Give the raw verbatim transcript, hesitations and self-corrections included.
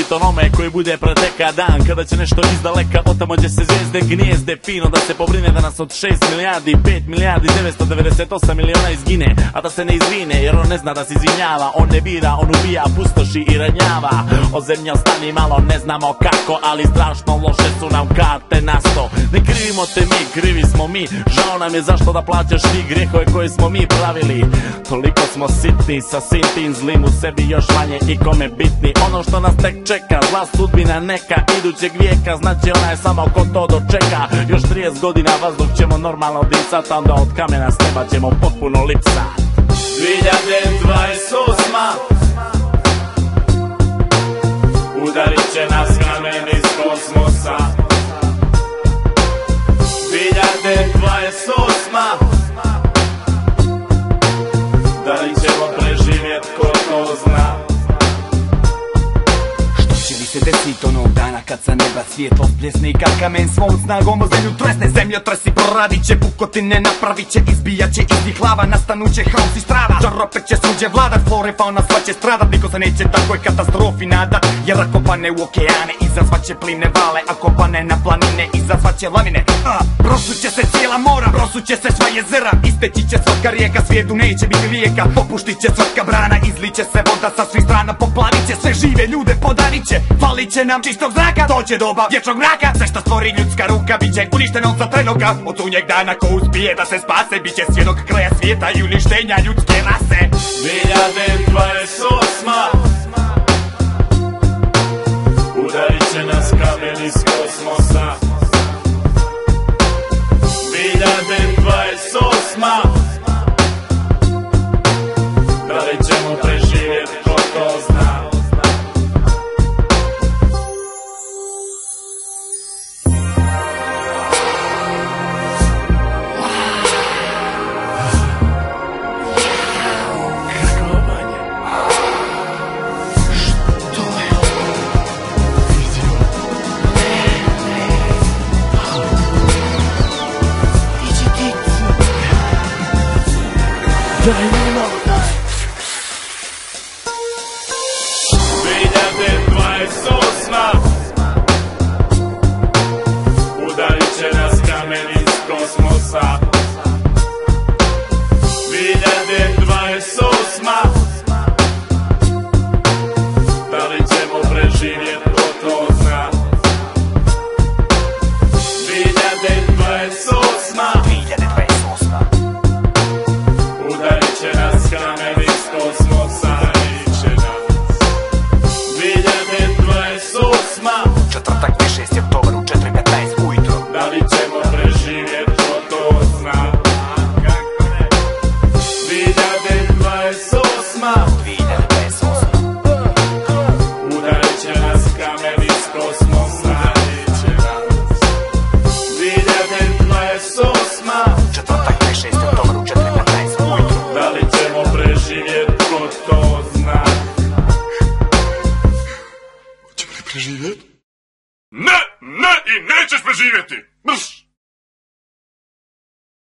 Posvet onome koji bude preteka dan, kada će nešto izdaleka od tamo gdje se zvijezde gnijezde, fino da se pobrine da nas od šest milijardi pet milijardi devetsto devedeset osam miliona izgine, a da se ne izvine jer on ne zna da se izvinjava. On ne bira, on ubija, pustoši i ranjava. O zemlji ostani malo, ne znamo kako, ali strašno loše su nam karte na sto. Ne krivimo te mi, krivi smo mi, žao nam je zašto da plaćaš ti grijehove koje smo mi pravili. Toliko smo sitni sa svim tim zlim, u sebi još manje i kome bitni. Ono što nas tek čeka, zla sudbina neka idućeg vijeka, znači ona je samo ko to dočeka. Još trideset godina vazduh ćemo normalno disat, onda od kamena s neba ćemo potpuno lipsat. dvije hiljade dvadeset osma udarit će nas kamen iz kosmosa. dvije hiljade dvadeset osma da li ćemo preživjet, ko to zna. Što će li se desit onog dana kad sa neba svijetlo bljesne i kad kamen svom snagom o zemlju tresne? Zemljotresi proradit će, pukotine napravit će, izbijat će iz njih lava, nastanuće haos i strava. Čaropet će suđe vladat, flore fauna sva će stradat, niko se neće takoj katastrofi nadat. Jer ako pane u okeane, izazvaće plimne vale, ako pane na planine, izazvaće lavine. A, prosuće se cijela mora, prosuće se sva jezera, isteći će svaka rijeka, svijetu neće biti lijeka. Popuštit će svaka brana, izliće se voda sa svih strana, poplavit će sve žive ljude, podarit će, falit će nam čistog zraka, doće doba vječnog mraka. Sve što stvori ljudska ruka bit će uništeno za trenoga. Od tunjeg dana ko uspije da se spase, bit će svjedok kraja svijeta i uništenja ljudske rase. dvije hiljade dvadeset osma udarit će nas kamen iz kosmosa. dvije hiljade dvadeset osma da li ćemo preživjet, ko to zna. dvije hiljade dvadeset osma udarit će nas kamen iz kosmosa. dvije hiljade dvadeset osma da li ćemo preživjet, ko to zna. dvije hiljade dvadeset osma udarit će nas kamen iz kosmosa. dvije hiljade dvadeset osma Četvrtak šesti oktobar u četiri petnaest ujutro. da li ćemo preživjet, ko to zna. dvije hiljade dvadeset osma dvije hiljade dvadeset osma udarit će nas kamen iz kosmosa. dvije hiljade dvadeset osma Četvrtak šesti oktobar u četiri petnaest ujutro. da li ćemo preživjet, ko to zna. Preživjeti? Ne, ne i nećeš preživjeti! Brš!